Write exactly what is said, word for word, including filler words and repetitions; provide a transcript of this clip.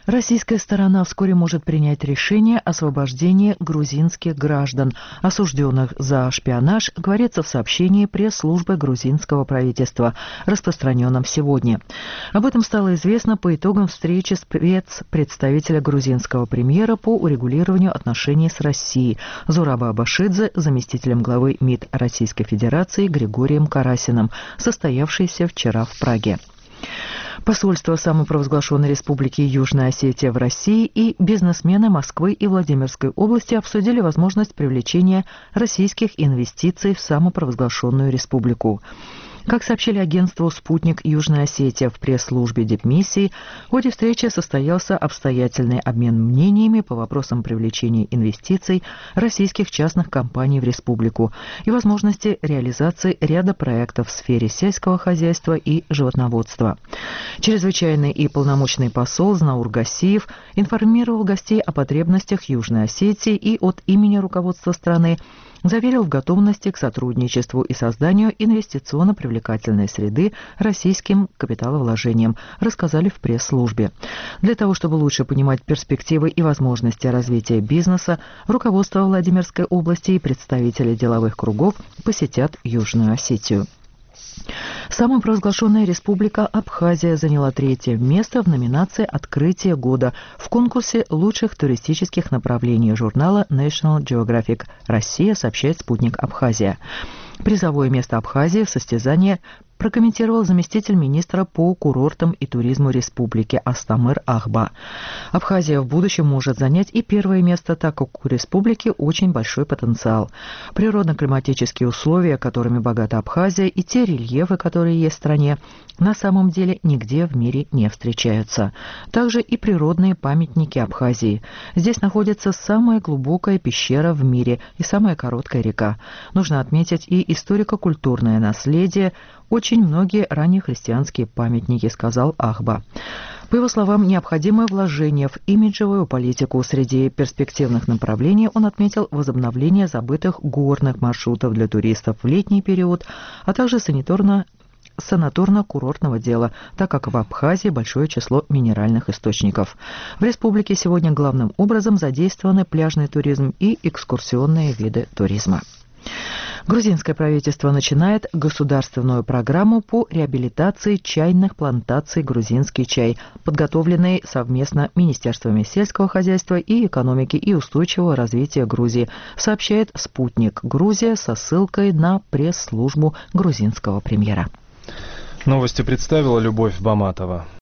Российская сторона вскоре может принять решение о освобождении грузинских граждан, осужденных за шпионаж, говорится в сообщении пресс-службы грузинского правительства, распространенном сегодня. Об этом стало известно по итогам встречи спецпредставителя грузинского премьера по урегулированию отношений с Россией Зураба Абашидзе, заместителем главы МИД Российской Федерации Григорием Карасиным, состоявшейся вчера в Праге. Посольство самопровозглашенной Республики Южная Осетия в России и бизнесмены Москвы и Владимирской области обсудили возможность привлечения российских инвестиций в самопровозглашенную республику. Как сообщили агентству «Спутник Южная Осетия» в пресс-службе дипмиссии, в ходе встречи состоялся обстоятельный обмен мнениями по вопросам привлечения инвестиций российских частных компаний в республику и возможности реализации ряда проектов в сфере сельского хозяйства и животноводства. Чрезвычайный и полномочный посол Знаур Гасиев информировал гостей о потребностях Южной Осетии и от имени руководства страны заверил в готовности к сотрудничеству и созданию инвестиционно-привлекательной среды российским капиталовложениям, рассказали в пресс-службе. Для того, чтобы лучше понимать перспективы и возможности развития бизнеса, руководство Владимирской области и представители деловых кругов посетят Южную Осетию. Самопровозглашенная республика Абхазия заняла третье место в номинации «Открытие года» в конкурсе лучших туристических направлений журнала National Geographic «Россия», сообщает «Спутник Абхазия». Призовое место Абхазии в состязании прокомментировал заместитель министра по курортам и туризму республики Астамыр Ахба. Абхазия в будущем может занять и первое место, так как у республики очень большой потенциал. Природно-климатические условия, которыми богата Абхазия, и те рельефы, которые есть в стране, на самом деле нигде в мире не встречаются. Также и природные памятники Абхазии. Здесь находится самая глубокая пещера в мире и самая короткая река. Нужно отметить и историко-культурное наследие, очень многие ранние христианские памятники, сказал Ахба. По его словам, необходимое вложение в имиджевую политику. Среди перспективных направлений он отметил возобновление забытых горных маршрутов для туристов в летний период, а также санаторно санаторно-курортного дела, так как в Абхазии большое число минеральных источников. В республике сегодня главным образом задействованы пляжный туризм и экскурсионные виды туризма. Грузинское правительство начинает государственную программу по реабилитации чайных плантаций «Грузинский чай», подготовленной совместно Министерствами сельского хозяйства и экономики и устойчивого развития Грузии, сообщает «Спутник Грузия» со ссылкой на пресс-службу грузинского премьера. Новости представила Любовь Баматова.